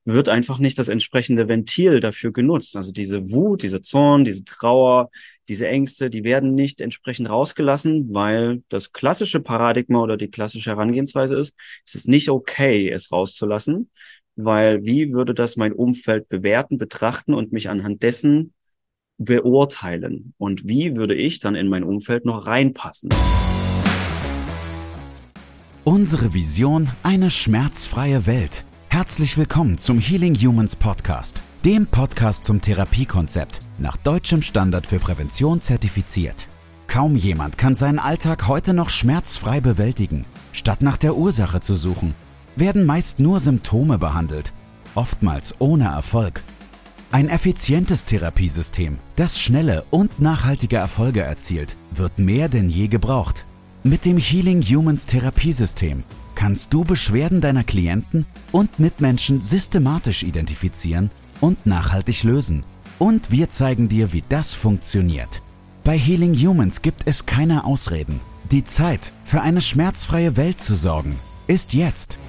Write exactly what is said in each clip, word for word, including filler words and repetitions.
wird einfach nicht das entsprechende Ventil dafür genutzt. Also diese Wut, diese Zorn, diese Trauer, diese Ängste, die werden nicht entsprechend rausgelassen, weil das klassische Paradigma oder die klassische Herangehensweise ist, es ist nicht okay, es rauszulassen, weil wie würde das mein Umfeld bewerten, betrachten und mich anhand dessen beurteilen? Und wie würde ich dann in mein Umfeld noch reinpassen? Unsere Vision: eine schmerzfreie Welt. Herzlich willkommen zum Healing Humans Podcast, dem Podcast zum Therapiekonzept, nach deutschem Standard für Prävention zertifiziert. Kaum jemand kann seinen Alltag heute noch schmerzfrei bewältigen. Statt nach der Ursache zu suchen, werden meist nur Symptome behandelt, oftmals ohne Erfolg. Ein effizientes Therapiesystem, das schnelle und nachhaltige Erfolge erzielt, wird mehr denn je gebraucht. Mit dem Healing Humans Therapiesystem kannst du Beschwerden deiner Klienten und Mitmenschen systematisch identifizieren und nachhaltig lösen. Und wir zeigen dir, wie das funktioniert. Bei Healing Humans gibt es keine Ausreden. Die Zeit, für eine schmerzfreie Welt zu sorgen, ist jetzt.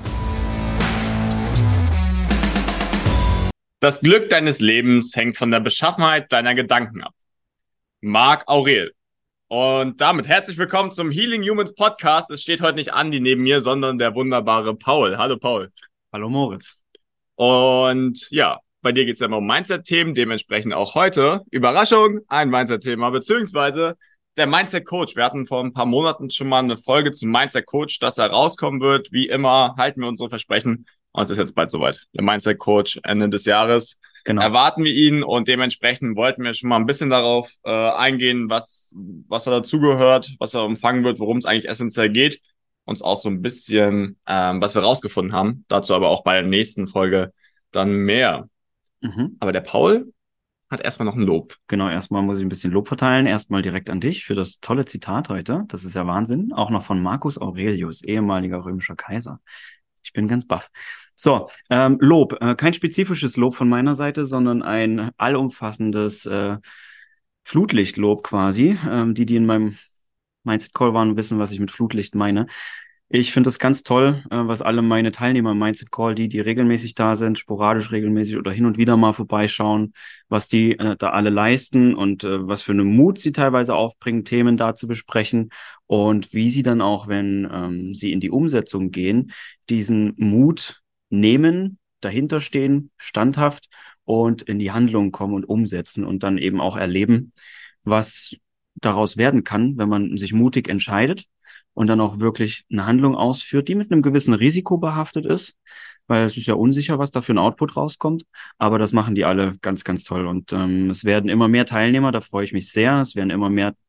Das Glück deines Lebens hängt von der Beschaffenheit deiner Gedanken ab. Marc Aurel. Und damit herzlich willkommen zum Healing Humans Podcast. Es steht heute nicht Andi neben mir, sondern der wunderbare Paul. Hallo Paul. Hallo Moritz. Und ja, bei dir geht es ja immer um Mindset-Themen, dementsprechend auch heute, Überraschung, ein Mindset-Thema, beziehungsweise der Mindset-Coach. Wir hatten vor ein paar Monaten schon mal eine Folge zum Mindset-Coach, dass er rauskommen wird. Wie immer halten wir unsere Versprechen. Und es ist jetzt bald soweit. Der Mindset-Coach Ende des Jahres. Genau. Erwarten wir ihn, und dementsprechend wollten wir schon mal ein bisschen darauf äh, eingehen, was, was da dazugehört, was er umfangen wird, worum es eigentlich essentiell geht. Uns auch so ein bisschen, ähm, was wir rausgefunden haben. Dazu aber auch bei der nächsten Folge dann mehr. Mhm. Aber der Paul hat erstmal noch ein Lob. Genau, erstmal muss ich ein bisschen Lob verteilen. Erstmal direkt an dich für das tolle Zitat heute. Das ist ja Wahnsinn. Auch noch von Marcus Aurelius, ehemaliger römischer Kaiser. Ich bin ganz baff. So, ähm, Lob. Äh, kein spezifisches Lob von meiner Seite, sondern ein allumfassendes äh, Flutlichtlob quasi. Ähm, die, die in meinem Mindset-Call waren, wissen, was ich mit Flutlicht meine. Ich finde das ganz toll, äh, was alle meine Teilnehmer im Mindset-Call, die, die regelmäßig da sind, sporadisch regelmäßig oder hin und wieder mal vorbeischauen, was die äh, da alle leisten und äh, was für einen Mut sie teilweise aufbringen, Themen da zu besprechen und wie sie dann auch, wenn ähm, sie in die Umsetzung gehen, diesen Mut nehmen, dahinter stehen, standhaft und in die Handlung kommen und umsetzen und dann eben auch erleben, was daraus werden kann, wenn man sich mutig entscheidet und dann auch wirklich eine Handlung ausführt, die mit einem gewissen Risiko behaftet ist, weil es ist ja unsicher, was da für ein Output rauskommt, aber das machen die alle ganz, ganz toll und ähm, es werden immer mehr Teilnehmer, da freue ich mich sehr, es werden immer mehr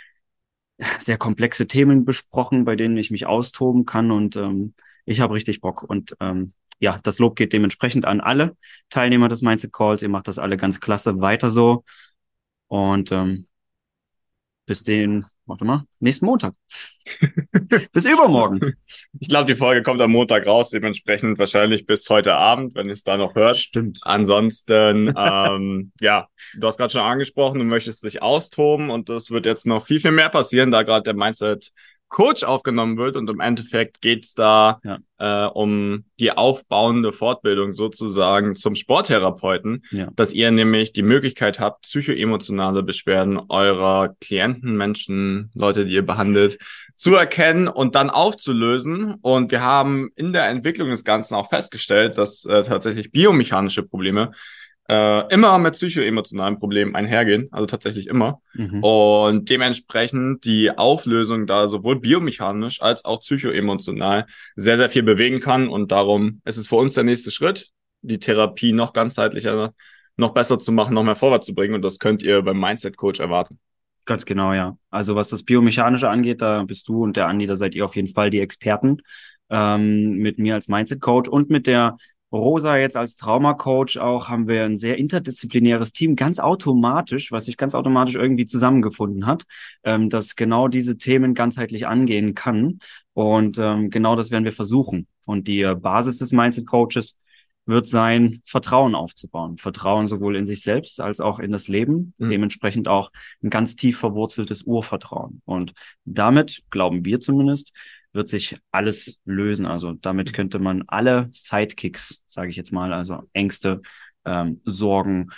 sehr komplexe Themen besprochen, bei denen ich mich austoben kann und ähm, ich habe richtig Bock und ähm, ja, das Lob geht dementsprechend an alle Teilnehmer des Mindset Calls. Ihr macht das alle ganz klasse, weiter so. Und ähm, bis den, warte mal, nächsten Montag. Bis übermorgen. Ich glaube, die Folge kommt am Montag raus, dementsprechend wahrscheinlich bis heute Abend, wenn ihr es da noch hört. Stimmt. Ansonsten, ähm, ja, du hast gerade schon angesprochen, du möchtest dich austoben und das wird jetzt noch viel, viel mehr passieren, da gerade der Mindset Coach aufgenommen wird und im Endeffekt geht's da ja. äh, um die aufbauende Fortbildung sozusagen zum Sporttherapeuten, ja. dass ihr nämlich die Möglichkeit habt, psychoemotionale Beschwerden eurer Klienten, Menschen, Leute, die ihr behandelt, zu erkennen und dann aufzulösen. Und wir haben in der Entwicklung des Ganzen auch festgestellt, dass äh, tatsächlich biomechanische Probleme Äh, immer mit psychoemotionalen Problemen einhergehen, also tatsächlich immer. Mhm. Und dementsprechend die Auflösung da sowohl biomechanisch als auch psychoemotional sehr, sehr viel bewegen kann. Und darum ist es für uns der nächste Schritt, die Therapie noch ganzheitlicher, noch besser zu machen, noch mehr vorwärts zu bringen. Und das könnt ihr beim Mindset Coach erwarten. Ganz genau, ja. Also was das Biomechanische angeht, da bist du und der Andi, da seid ihr auf jeden Fall die Experten. Ähm, mit mir als Mindset Coach und mit der Rosa jetzt als Trauma-Coach auch, haben wir ein sehr interdisziplinäres Team, ganz automatisch, was sich ganz automatisch irgendwie zusammengefunden hat, ähm, das genau diese Themen ganzheitlich angehen kann. Und ähm, genau das werden wir versuchen. Und die Basis des Mindset-Coaches wird sein, Vertrauen aufzubauen. Vertrauen sowohl in sich selbst als auch in das Leben. Mhm. Dementsprechend auch ein ganz tief verwurzeltes Urvertrauen. Und damit, glauben wir zumindest, wird sich alles lösen. Also damit könnte man alle Sidekicks, sage ich jetzt mal, also Ängste, ähm, Sorgen,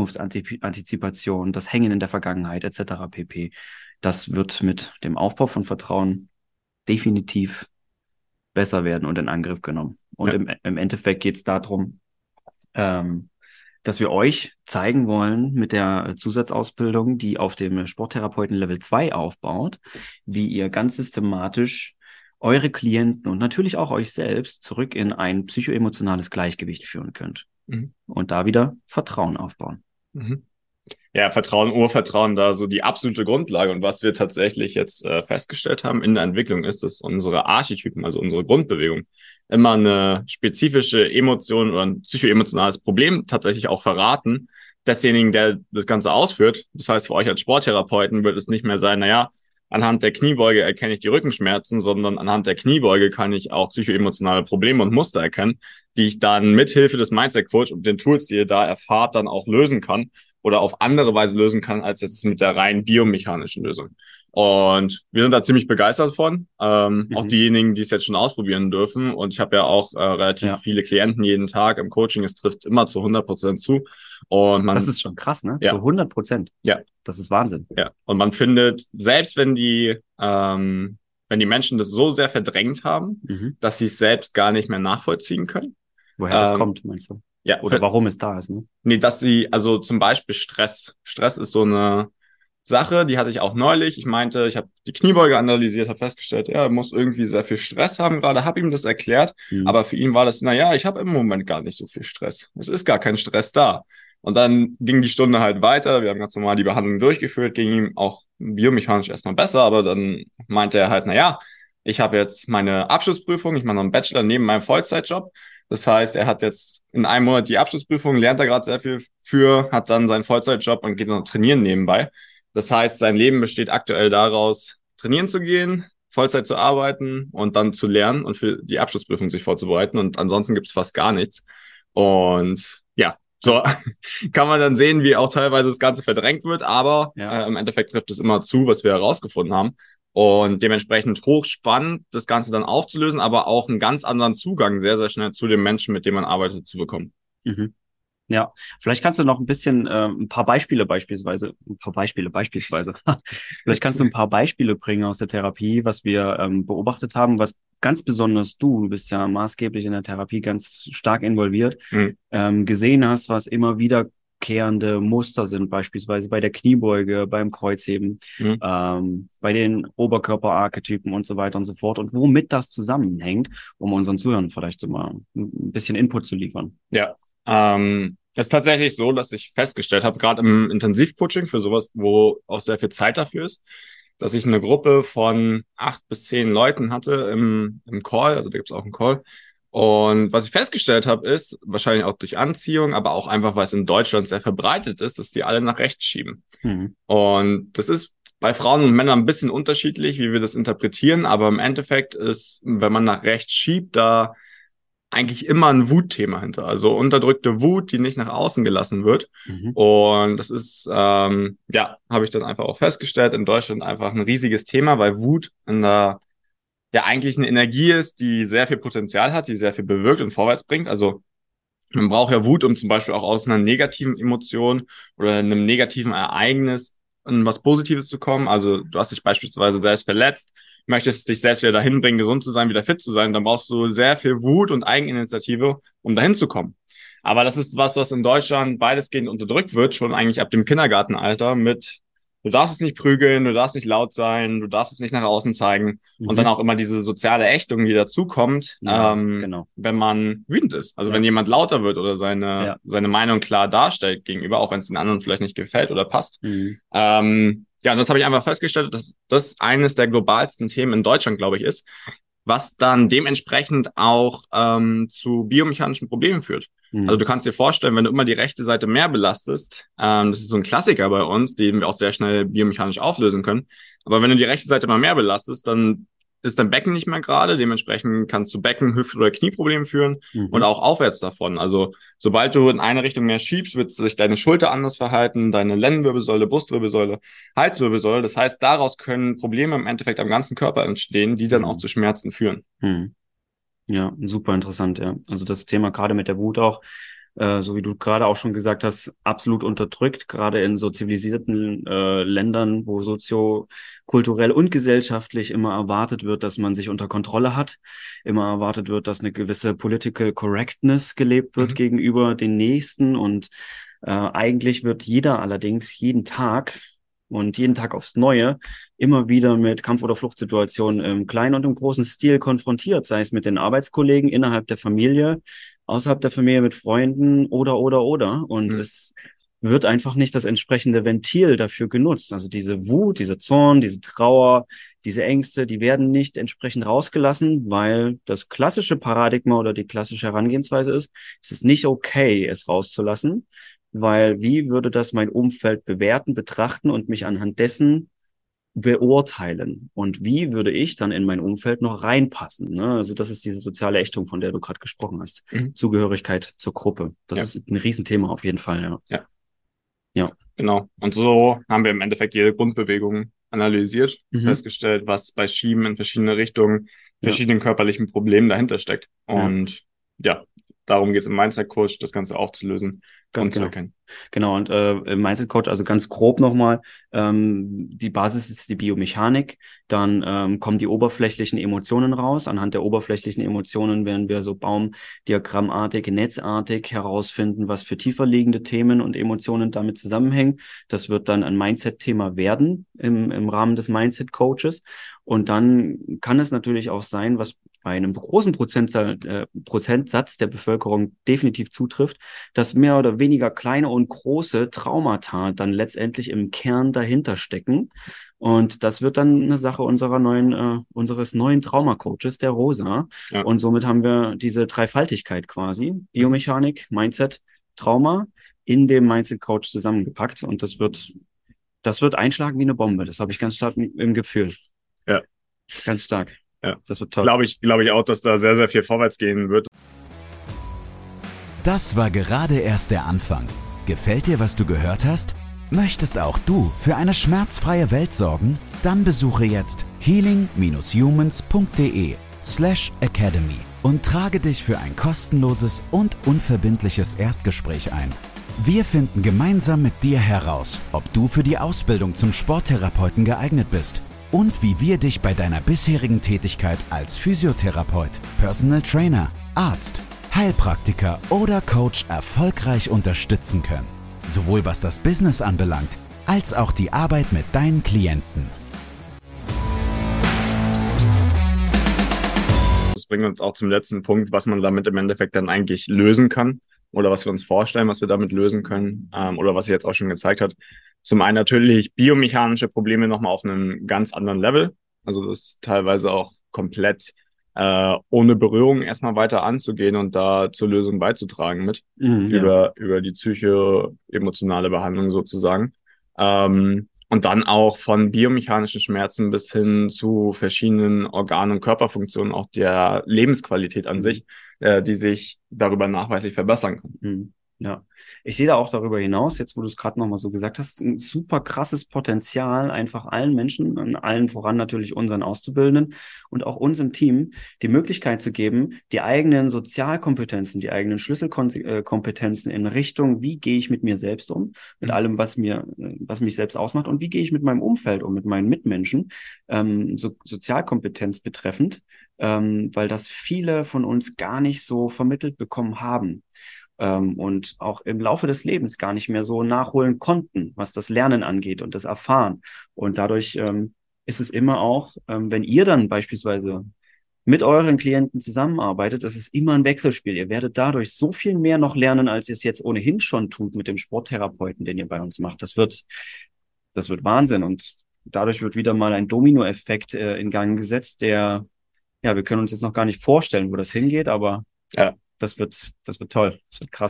Zukunftsantizipation, das Hängen in der Vergangenheit et cetera pp. Das wird mit dem Aufbau von Vertrauen definitiv besser werden und in Angriff genommen. Und ja. im, im Endeffekt geht es darum, ähm, dass wir euch zeigen wollen mit der Zusatzausbildung, die auf dem Sporttherapeuten Level zwei aufbaut, wie ihr ganz systematisch eure Klienten und natürlich auch euch selbst zurück in ein psychoemotionales Gleichgewicht führen könnt. Mhm. Und da wieder Vertrauen aufbauen. Mhm. Ja, Vertrauen, Urvertrauen, da so die absolute Grundlage. Und was wir tatsächlich jetzt äh, festgestellt haben in der Entwicklung ist, dass unsere Archetypen, also unsere Grundbewegung, immer eine spezifische Emotion oder ein psychoemotionales Problem tatsächlich auch verraten desjenigen, der das Ganze ausführt. Das heißt, für euch als Sporttherapeuten wird es nicht mehr sein, naja, anhand der Kniebeuge erkenne ich die Rückenschmerzen, sondern anhand der Kniebeuge kann ich auch psychoemotionale Probleme und Muster erkennen, die ich dann mithilfe des Mindset-Coach und den Tools, die ihr da erfahrt, dann auch lösen kann oder auf andere Weise lösen kann, als jetzt mit der rein biomechanischen Lösung. Und wir sind da ziemlich begeistert von, ähm, mhm. auch diejenigen, die es jetzt schon ausprobieren dürfen. Und ich habe ja auch äh, relativ ja. viele Klienten jeden Tag im Coaching. Es trifft immer zu hundert Prozent zu. Und man, das ist schon krass, ne? Ja. Zu hundert Prozent. Ja. Das ist Wahnsinn. Ja. Und man findet, selbst wenn die, ähm, wenn die Menschen das so sehr verdrängt haben, mhm. dass sie es selbst gar nicht mehr nachvollziehen können. Woher das ähm, kommt, meinst du? Ja. Oder warum es da ist, ne? Nee, dass sie, also zum Beispiel Stress. Stress ist so eine Sache, die hatte ich auch neulich. Ich meinte, ich habe die Kniebeuge analysiert, habe festgestellt, ja, er muss irgendwie sehr viel Stress haben gerade, habe ihm das erklärt, mhm. aber für ihn war das, naja, ich habe im Moment gar nicht so viel Stress. Es ist gar kein Stress da. Und dann ging die Stunde halt weiter, wir haben ganz normal die Behandlung durchgeführt, ging ihm auch biomechanisch erstmal besser, aber dann meinte er halt, naja, ich habe jetzt meine Abschlussprüfung, ich mache noch einen Bachelor neben meinem Vollzeitjob. Das heißt, er hat jetzt in einem Monat die Abschlussprüfung, lernt er gerade sehr viel für, hat dann seinen Vollzeitjob und geht noch trainieren nebenbei. Das heißt, sein Leben besteht aktuell daraus, trainieren zu gehen, Vollzeit zu arbeiten und dann zu lernen und für die Abschlussprüfung sich vorzubereiten. Und ansonsten gibt es fast gar nichts. Und ja, so kann man dann sehen, wie auch teilweise das Ganze verdrängt wird. Aber ja. äh, im Endeffekt trifft es immer zu, was wir herausgefunden haben. Und dementsprechend hochspannend, das Ganze dann aufzulösen, aber auch einen ganz anderen Zugang sehr, sehr schnell zu dem Menschen, mit dem man arbeitet, zu bekommen. Mhm. Ja, vielleicht kannst du noch ein bisschen, äh, ein paar Beispiele beispielsweise, ein paar Beispiele beispielsweise, vielleicht kannst du ein paar Beispiele bringen aus der Therapie, was wir ähm, beobachtet haben, was ganz besonders du, du bist ja maßgeblich in der Therapie ganz stark involviert, mhm. ähm, gesehen hast, was immer wiederkehrende Muster sind, beispielsweise bei der Kniebeuge, beim Kreuzheben, mhm. ähm, bei den Oberkörperarchetypen und so weiter und so fort und womit das zusammenhängt, um unseren Zuhörern vielleicht so mal ein bisschen Input zu liefern. Ja. Ähm, es ist tatsächlich so, dass ich festgestellt habe, gerade im Intensivcoaching für sowas, wo auch sehr viel Zeit dafür ist, dass ich eine Gruppe von acht bis zehn Leuten hatte im, im Call, also da gibt es auch einen Call. Und was ich festgestellt habe, ist, wahrscheinlich auch durch Anziehung, aber auch einfach, weil es in Deutschland sehr verbreitet ist, dass die alle nach rechts schieben. Mhm. Und das ist bei Frauen und Männern ein bisschen unterschiedlich, wie wir das interpretieren, aber im Endeffekt ist, wenn man nach rechts schiebt, da eigentlich immer ein Wutthema hinter, also unterdrückte Wut, die nicht nach außen gelassen wird. Mhm. Und das ist, ähm, ja, habe ich dann einfach auch festgestellt, in Deutschland einfach ein riesiges Thema, weil Wut in der, ja eigentlich eine Energie ist, die sehr viel Potenzial hat, die sehr viel bewirkt und vorwärts bringt. Also man braucht ja Wut, um zum Beispiel auch aus einer negativen Emotion oder einem negativen Ereignis in was Positives zu kommen. Also du hast dich beispielsweise selbst verletzt, möchtest dich selbst wieder dahin bringen, gesund zu sein, wieder fit zu sein, dann brauchst du sehr viel Wut und Eigeninitiative, um dahin zu kommen. Aber das ist was, was in Deutschland weitestgehend unterdrückt wird, schon eigentlich ab dem Kindergartenalter mit, du darfst es nicht prügeln, du darfst nicht laut sein, du darfst es nicht nach außen zeigen. Mhm. Und dann auch immer diese soziale Ächtung, die dazukommt, ja, ähm, genau. wenn man wütend ist. Also ja. wenn jemand lauter wird oder seine, ja. seine Meinung klar darstellt gegenüber, auch wenn es den anderen vielleicht nicht gefällt oder passt. Mhm. Ähm, ja, und das habe ich einfach festgestellt, dass das eines der globalsten Themen in Deutschland, glaube ich, ist, was dann dementsprechend auch ähm, zu biomechanischen Problemen führt. Mhm. Also du kannst dir vorstellen, wenn du immer die rechte Seite mehr belastest, ähm, das ist so ein Klassiker bei uns, den wir auch sehr schnell biomechanisch auflösen können, aber wenn du die rechte Seite mal mehr belastest, dann ist dein Becken nicht mehr gerade. Dementsprechend kannst du Becken-, Hüft- oder Knieprobleme führen Mhm. und auch aufwärts davon. Also sobald du in eine Richtung mehr schiebst, wird sich deine Schulter anders verhalten, deine Lendenwirbelsäule, Brustwirbelsäule, Halswirbelsäule. Das heißt, daraus können Probleme im Endeffekt am ganzen Körper entstehen, die dann Mhm. auch zu Schmerzen führen. Mhm. Ja, super interessant, ja. Also das Thema gerade mit der Wut auch, äh, so wie du gerade auch schon gesagt hast, absolut unterdrückt, gerade in so zivilisierten äh, Ländern, wo soziokulturell und gesellschaftlich immer erwartet wird, dass man sich unter Kontrolle hat, immer erwartet wird, dass eine gewisse Political Correctness gelebt wird Mhm. gegenüber den Nächsten und äh, eigentlich wird jeder allerdings jeden Tag und jeden Tag aufs Neue immer wieder mit Kampf- oder Fluchtsituationen im kleinen und im großen Stil konfrontiert, sei es mit den Arbeitskollegen, innerhalb der Familie, außerhalb der Familie mit Freunden oder, oder, oder. Und Mhm. es wird einfach nicht das entsprechende Ventil dafür genutzt. Also diese Wut, dieser Zorn, diese Trauer, diese Ängste, die werden nicht entsprechend rausgelassen, weil das klassische Paradigma oder die klassische Herangehensweise ist, es ist nicht okay, es rauszulassen, weil wie würde das mein Umfeld bewerten, betrachten und mich anhand dessen beurteilen? Und wie würde ich dann in mein Umfeld noch reinpassen? Ne? Also das ist diese soziale Ächtung, von der du gerade gesprochen hast. Mhm. Zugehörigkeit zur Gruppe. Das Ja. ist ein Riesenthema auf jeden Fall, ja. Ja. Ja. Genau. Und so haben wir im Endeffekt jede Grundbewegung analysiert, Mhm. festgestellt, was bei Schieben in verschiedene Richtungen, Ja. verschiedenen körperlichen Problemen dahinter steckt. Und ja, darum geht es im Mindset-Coach, das Ganze aufzulösen Ganz und zu genau. erkennen. Genau, und äh, im Mindset Coach, also ganz grob nochmal, ähm, die Basis ist die Biomechanik, dann ähm, kommen die oberflächlichen Emotionen raus. Anhand der oberflächlichen Emotionen werden wir so baumdiagrammartig, netzartig herausfinden, was für tiefer liegende Themen und Emotionen damit zusammenhängen. Das wird dann ein Mindset-Thema werden im, im Rahmen des Mindset Coaches. Und dann kann es natürlich auch sein, was bei einem großen Prozentsatz, äh, Prozentsatz der Bevölkerung definitiv zutrifft, dass mehr oder weniger kleine und große Traumata dann letztendlich im Kern dahinter stecken. Und das wird dann eine Sache unserer neuen, äh, unseres neuen Trauma-Coaches, der Rosa. Ja. Und somit haben wir diese Dreifaltigkeit quasi, Biomechanik, Mindset, Trauma in dem Mindset-Coach zusammengepackt. Und das wird, das wird einschlagen wie eine Bombe. Das habe ich ganz stark im, im Gefühl. Ja. Ganz stark. Ja. Das wird toll. Glaube ich, glaube ich auch, dass da sehr, sehr viel vorwärts gehen wird. Das war gerade erst der Anfang. Gefällt dir, was du gehört hast? Möchtest auch du für eine schmerzfreie Welt sorgen? Dann besuche jetzt healing-humans.de slash academy und trage dich für ein kostenloses und unverbindliches Erstgespräch ein. Wir finden gemeinsam mit dir heraus, ob du für die Ausbildung zum Sporttherapeuten geeignet bist und wie wir dich bei deiner bisherigen Tätigkeit als Physiotherapeut, Personal Trainer, Arzt, Heilpraktiker oder Coach erfolgreich unterstützen können. Sowohl was das Business anbelangt, als auch die Arbeit mit deinen Klienten. Das bringt uns auch zum letzten Punkt, was man damit im Endeffekt dann eigentlich lösen kann oder was wir uns vorstellen, was wir damit lösen können ähm, oder was sich jetzt auch schon gezeigt hat. Zum einen natürlich biomechanische Probleme nochmal auf einem ganz anderen Level. Also das ist teilweise auch komplett äh, ohne Berührung erstmal weiter anzugehen und da zur Lösung beizutragen mit Mhm, ja. über, über die psycho-emotionale Behandlung sozusagen. Ähm, und dann auch von biomechanischen Schmerzen bis hin zu verschiedenen Organ- und Körperfunktionen, auch der Lebensqualität an Mhm. sich, äh, die sich darüber nachweislich verbessern kann. Mhm. Ja, ich sehe da auch darüber hinaus, jetzt wo du es gerade nochmal so gesagt hast, ein super krasses Potenzial, einfach allen Menschen, an allen voran natürlich unseren Auszubildenden und auch uns im Team, die Möglichkeit zu geben, die eigenen Sozialkompetenzen, die eigenen Schlüsselkompetenzen in Richtung, wie gehe ich mit mir selbst um, mit Mhm. allem, was mir, was mich selbst ausmacht und wie gehe ich mit meinem Umfeld um, mit meinen Mitmenschen, ähm, so Sozialkompetenz betreffend, ähm, weil das viele von uns gar nicht so vermittelt bekommen haben. Ähm, und auch im Laufe des Lebens gar nicht mehr so nachholen konnten, was das Lernen angeht und das Erfahren. Und dadurch ähm, ist es immer auch, ähm, wenn ihr dann beispielsweise mit euren Klienten zusammenarbeitet, das ist immer ein Wechselspiel. Ihr werdet dadurch so viel mehr noch lernen, als ihr es jetzt ohnehin schon tut mit dem Sporttherapeuten, den ihr bei uns macht. Das wird, das wird Wahnsinn. Und dadurch wird wieder mal ein Dominoeffekt äh, in Gang gesetzt, der, ja, wir können uns jetzt noch gar nicht vorstellen, wo das hingeht, aber Ja. das wird, das wird toll. Das wird krass.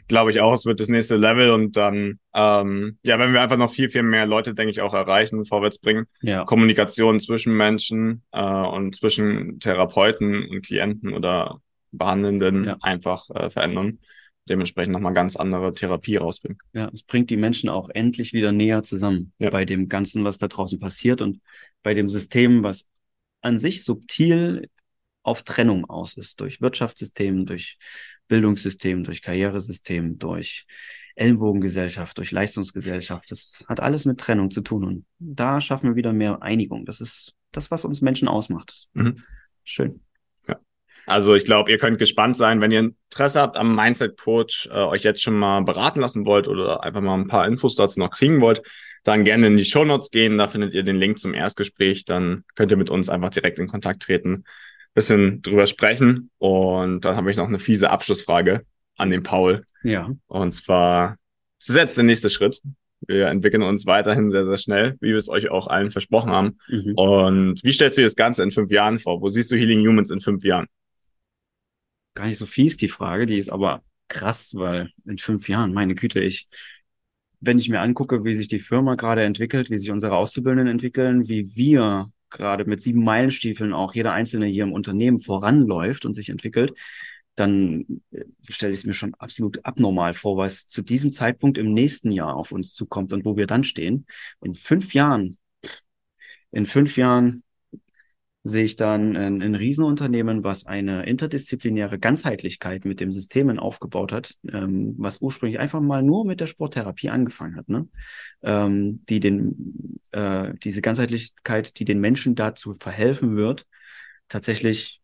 glaube ich auch, es wird das nächste Level und dann, ähm, ja, wenn wir einfach noch viel, viel mehr Leute, denke ich, auch erreichen, vorwärts bringen, Ja. Kommunikation zwischen Menschen äh, und zwischen Therapeuten und Klienten oder Behandelnden Ja. einfach äh, verändern, dementsprechend nochmal ganz andere Therapie rausbringen. Ja, es bringt die Menschen auch endlich wieder näher zusammen Ja. bei dem Ganzen, was da draußen passiert und bei dem System, was an sich subtil auf Trennung aus ist, durch Wirtschaftssystem, durch Bildungssystem, durch Karrieresystem, durch Ellenbogengesellschaft, durch Leistungsgesellschaft. Das hat alles mit Trennung zu tun und da schaffen wir wieder mehr Einigung. Das ist das, was uns Menschen ausmacht. Mhm. Schön. Ja. Also ich glaube, ihr könnt gespannt sein, wenn ihr Interesse habt am Mindset Coach, äh, euch jetzt schon mal beraten lassen wollt oder einfach mal ein paar Infos dazu noch kriegen wollt, dann gerne in die Shownotes gehen, da findet ihr den Link zum Erstgespräch, dann könnt ihr mit uns einfach direkt in Kontakt treten, bisschen drüber sprechen und dann habe ich noch eine fiese Abschlussfrage an den Paul. Ja. Und zwar, es ist jetzt der nächste Schritt. Wir entwickeln uns weiterhin sehr, sehr schnell, wie wir es euch auch allen versprochen haben. Mhm. Und wie stellst du dir das Ganze in fünf Jahren vor? Wo siehst du Healing Humans in fünf Jahren? Gar nicht so fies, die Frage, die ist aber krass, weil in fünf Jahren, meine Güte, ich, wenn ich mir angucke, wie sich die Firma gerade entwickelt, wie sich unsere Auszubildenden entwickeln, wie wir gerade mit sieben Meilenstiefeln auch jeder Einzelne hier im Unternehmen voranläuft und sich entwickelt, dann stelle ich es mir schon absolut abnormal vor, was zu diesem Zeitpunkt im nächsten Jahr auf uns zukommt und wo wir dann stehen. In fünf Jahren, in fünf Jahren sehe ich dann ein, ein Riesenunternehmen, was eine interdisziplinäre Ganzheitlichkeit mit dem Systemen aufgebaut hat, ähm, was ursprünglich einfach mal nur mit der Sporttherapie angefangen hat, ne? Ähm, die den, äh, diese Ganzheitlichkeit, die den Menschen dazu verhelfen wird, tatsächlich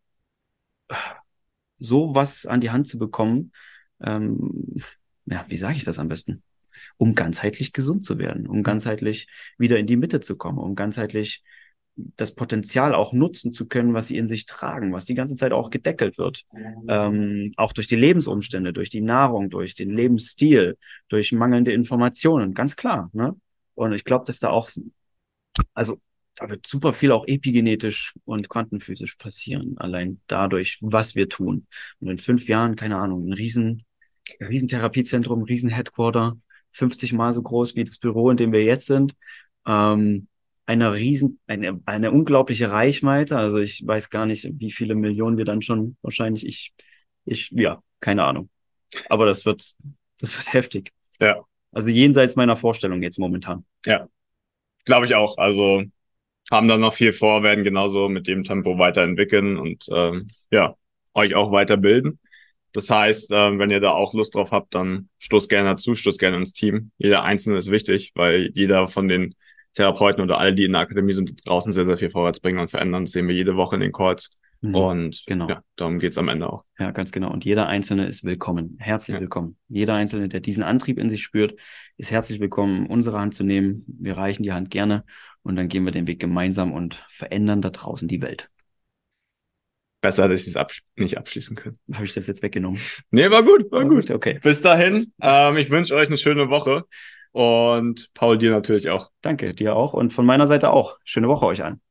so was an die Hand zu bekommen, ähm, ja, wie sage ich das am besten? Um ganzheitlich gesund zu werden, um ganzheitlich wieder in die Mitte zu kommen, um ganzheitlich das Potenzial auch nutzen zu können, was sie in sich tragen, was die ganze Zeit auch gedeckelt wird. Ähm, auch durch die Lebensumstände, durch die Nahrung, durch den Lebensstil, durch mangelnde Informationen, ganz klar. Ne? Und ich glaube, dass da auch, also da wird super viel auch epigenetisch und quantenphysisch passieren, allein dadurch, was wir tun. Und in fünf Jahren, keine Ahnung, ein riesen, ein riesen Therapiezentrum, ein riesen Headquarter, fünfzig Mal so groß wie das Büro, in dem wir jetzt sind. Ähm, eine riesen, eine, eine unglaubliche Reichweite. Also ich weiß gar nicht, wie viele Millionen wir dann schon wahrscheinlich, ich, ich, ja, keine Ahnung. Aber das wird, das wird heftig. Ja. Also jenseits meiner Vorstellung jetzt momentan. Ja. Glaube ich auch. Also haben da noch viel vor, werden genauso mit dem Tempo weiterentwickeln und, ähm, ja, euch auch weiterbilden. Das heißt, äh, wenn ihr da auch Lust drauf habt, dann stoßt gerne dazu, stoßt gerne ins Team. Jeder Einzelne ist wichtig, weil jeder von den Therapeuten oder alle, die in der Akademie sind, draußen sehr, sehr viel vorwärts bringen und verändern. Das sehen wir jede Woche in den Calls. Mhm, und genau. Ja, darum geht's am Ende auch. Ja, ganz genau. Und jeder Einzelne ist willkommen. Herzlich ja. willkommen. Jeder Einzelne, der diesen Antrieb in sich spürt, ist herzlich willkommen, unsere Hand zu nehmen. Wir reichen die Hand gerne und dann gehen wir den Weg gemeinsam und verändern da draußen die Welt. Besser, dass ich es absch- nicht abschließen können. Habe ich das jetzt weggenommen? Nee, war gut, war, war gut. gut. Okay. Bis dahin. Ähm, ich wünsche euch eine schöne Woche. Und Paul, dir natürlich auch. Danke, dir auch. Und von meiner Seite auch. Schöne Woche euch allen.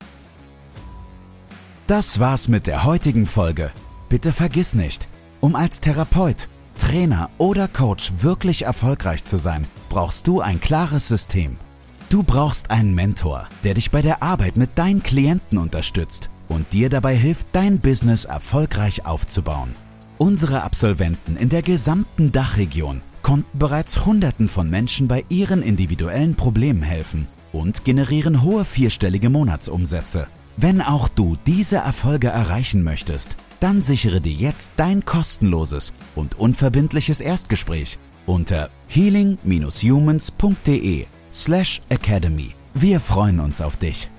Das war's mit der heutigen Folge. Bitte vergiss nicht, um als Therapeut, Trainer oder Coach wirklich erfolgreich zu sein, brauchst du ein klares System. Du brauchst einen Mentor, der dich bei der Arbeit mit deinen Klienten unterstützt und dir dabei hilft, dein Business erfolgreich aufzubauen. Unsere Absolventen in der gesamten Dachregion konnten bereits Hunderten von Menschen bei ihren individuellen Problemen helfen und generieren hohe vierstellige Monatsumsätze. Wenn auch du diese Erfolge erreichen möchtest, dann sichere dir jetzt dein kostenloses und unverbindliches Erstgespräch unter healing-humans.de slash academy. Wir freuen uns auf dich.